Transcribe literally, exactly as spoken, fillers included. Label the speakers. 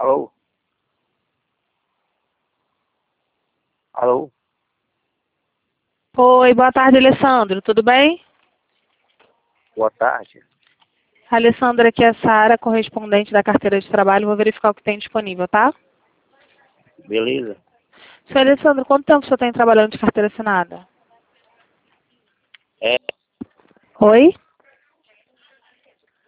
Speaker 1: Alô? Alô?
Speaker 2: Oi, boa tarde, Alessandro. Tudo bem?
Speaker 1: Boa tarde.
Speaker 2: Alessandra, aqui é a Sara, correspondente da carteira de trabalho. Vou verificar o que tem disponível, tá?
Speaker 1: Beleza?
Speaker 2: Senhor Alessandro, quanto tempo o senhor tem trabalhando de carteira assinada?
Speaker 1: É,
Speaker 2: Oi?